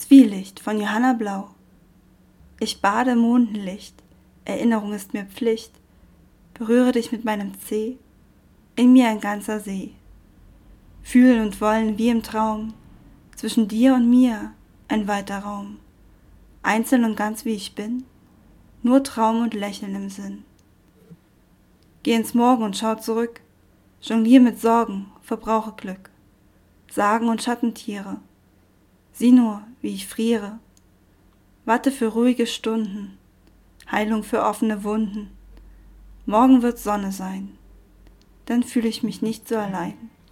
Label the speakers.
Speaker 1: Zwielicht von Johanna Blau. Ich bade im Mondenlicht, Erinnerung ist mir Pflicht, berühre dich mit meinem Zeh, in mir ein ganzer See. Fühlen und wollen wie im Traum, zwischen dir und mir ein weiter Raum. Einzeln und ganz wie ich bin, nur Traum und Lächeln im Sinn. Geh ins Morgen und schau zurück, jonglier mit Sorgen, verbrauche Glück. Sagen und Schattentiere, sieh nur, wie ich friere. Warte für ruhige Stunden, Heilung für offene Wunden. Morgen wird Sonne sein, dann fühle ich mich nicht so allein.